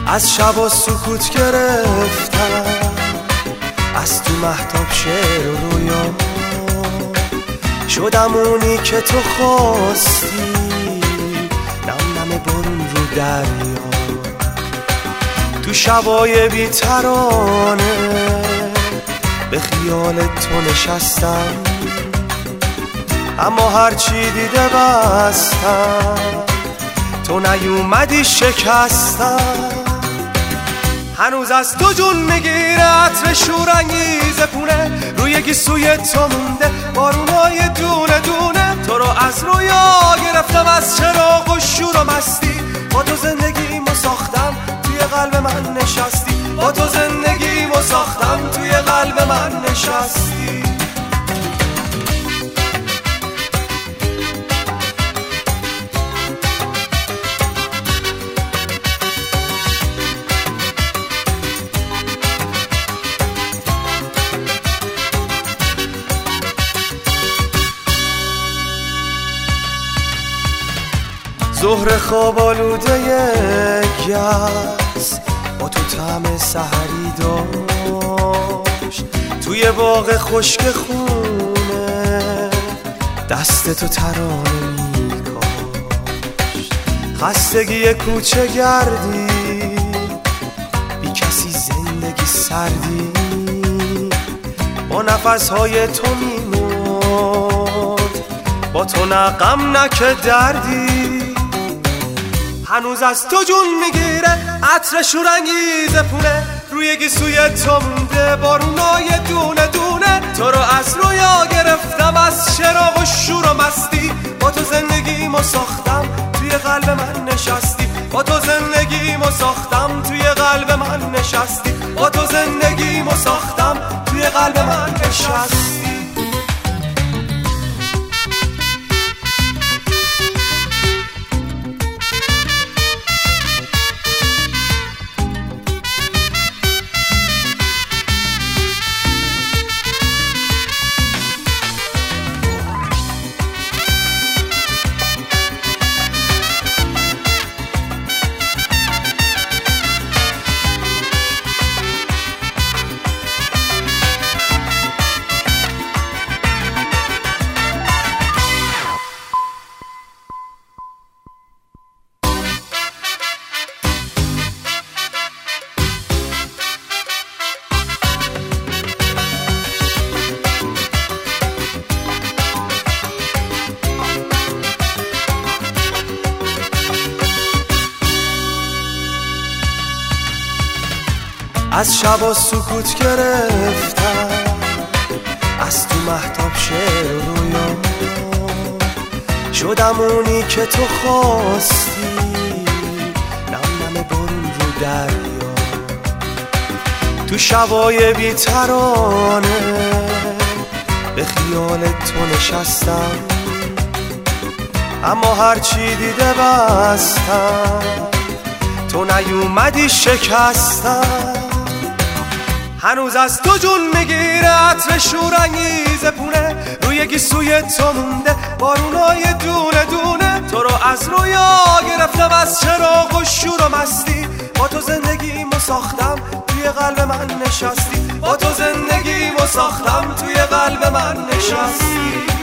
از شب و سکوت گرفتم، از تو مهتاب شعر و رویا شدم اونی که تو خواستی، نم نم برون رو دریا. تو شبای بی‌ترانه به خیال تو نشستم، اما هرچی دیده بستم، تو نیومدی شکستم. هنوز از تو جون میگیره عطر شورانگیز پونه، روی گیسوی تو مونده بارونای دونه دونه. تو رو از رویا گرفتم، از چراغ و شور و مستی، با تو زندگیمو ساختم توی قلب من نشستی، با تو زندگیمو ساختم توی قلب من نشستی. ظهر خواب آلوده گس با تو طعم سحری داشت، توی باغ خشک خونه دست تو ترانه میکاشت. خستگی کوچه گردی، بی کسی زندگی سردی، با نفسهای تو میمرد، با تو نه غم نه که دردی. هنوز از تو جون میگیره عطر شورانگیز پونه، روی گیسوی تو مونده بارونای دونه دونه. تو رو از رویا گرفتم، از چراغ و شور و مستی، با تو زندگیمو ساختم توی قلب من نشستی، با تو زندگیمو ساختم توی قلب من نشستی، با تو زندگیمو ساختم توی قلب من نشستی. از شب و سکوت گرفتم، از تو مهتاب شعر و رویا شدم اونی که تو خواستی، نم نم برون رو دریا. تو شبای بی‌ترانه به خیال تو نشستم، اما هرچی دیده بستم، تو نیومدی شکستم. هنوز از تو جون میگیره عطر شورانگیز پونه، روی گیسوی تو مونده بارونای دونه دونه. تو رو از رویا گرفتم، از چراغ و شور و مستی، با تو زندگیمو ساختم توی قلب من نشستی، با تو زندگیمو ساختم توی قلب من نشستی.